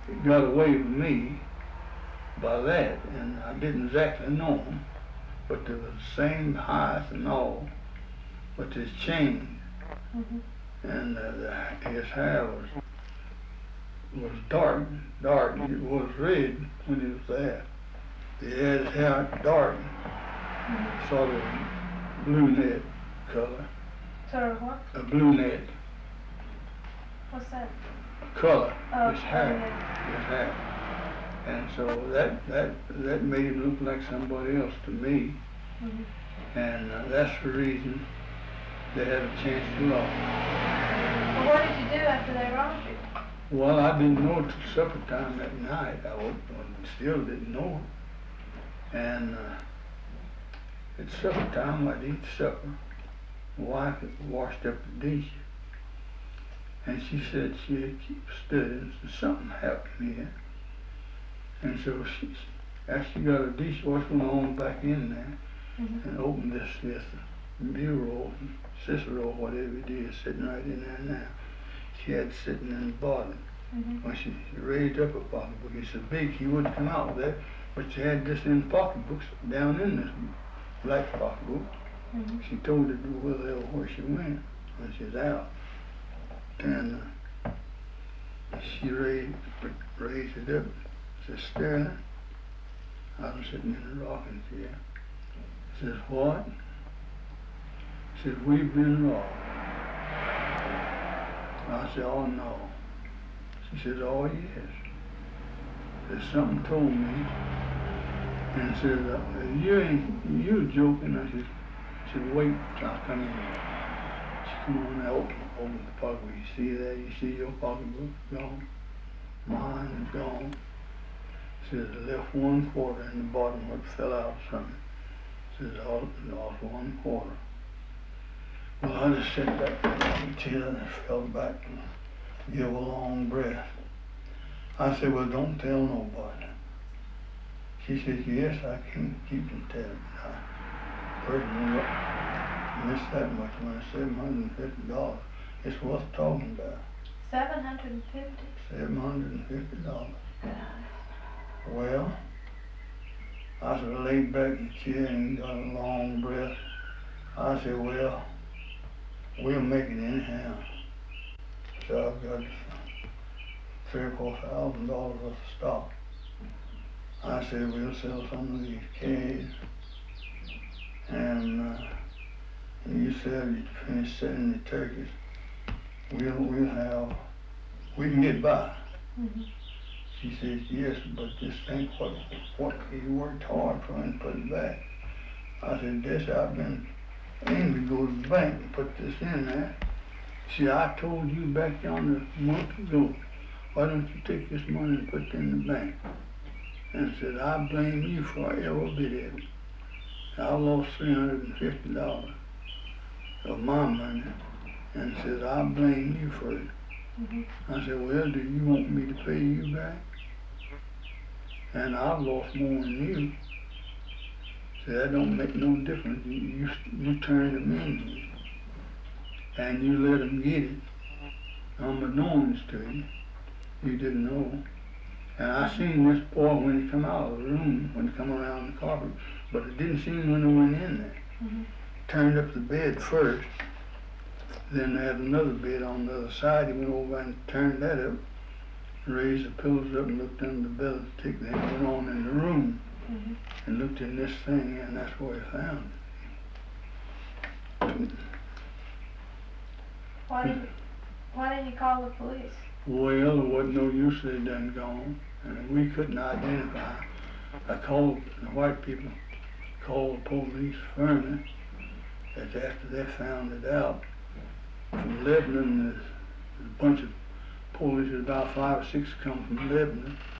it got away with me by that, and I didn't exactly know him, but they were the same height and all, but his chain and his hair was dark. It was red when he was there. He had his hair dark, sort of brunette color. Sort of what? A brunette What's that? color. Oh, His hair. okay. His hair. And so that made him look like somebody else to me. And that's the reason they had a chance to rob. Well, what did you do after they robbed you? Well, I didn't know till supper time that night. Still didn't know it. And at supper time, I'd eat supper. My wife had washed up the dish. And she said she had keep studying, so something happened here. And so after she got her dishwasher on back in there and opened this bureau, Cicero, whatever it is, sitting right in there now. She had it sitting in the bottom. When she raised up her pocketbook, it's so big she wouldn't come out with that, but she had this in pocketbooks down in this black pocketbook. She told her where she went when she was out. And she raised it up. Says, Sterling, I was sitting in the rocking chair. Says, what? Says, we've been robbed. I said, oh no. She says, oh yes. Says, something told me. And says, you're joking. I said, wait till I come in. She come on out, open the pocketbook. You see that? You see your pocketbook gone? Mine is gone. Says, I left 1 quarter in the bottom where it fell out something. Says, I lost 1 quarter. Well, I just sat back in the chair and fell back and gave a long breath. I said, well, don't tell nobody. She says, yes, I can't keep from telling. I personally missed that much when I said $750. It's worth talking about. $750? $750. Well, I sort of laid back in the chair and got a long breath. I said, well, we'll make it anyhow. So I've got $3,000 or $4,000 worth of stock. I said, we'll sell some of these calves. And you said you finish selling the turkeys. We can get by. She says, yes, but just think what you worked hard for and put it back. I said, this I've been aiming to go to the bank and put this in there. See, I told you back yonder a month ago, why don't you take this money and put it in the bank? And said, I blame you for every bit of it. I lost $350 of my money, and said, I blame you for it. I said, well, do you want me to pay you back? And I've lost more than you. So that don't make no difference. You turned them in, and you let them get it. I'm annoyance to you. You didn't know. And I seen this boy when he come out of the room, when he come around the carpet, but it didn't seem when he went in there. Turned up the bed first, then they had another bed on the other side. He went over and turned that up, raised the pillows up and looked under the bed, then went on in the room and looked in this thing, and that's where he found it. Why didn't you call the police? Well, there wasn't no use, they done gone, and we couldn't identify. I called the white people, called the police firmly. That's after they found it out. From Lebanon, there's a bunch of police, about 5 or 6 come from Lebanon.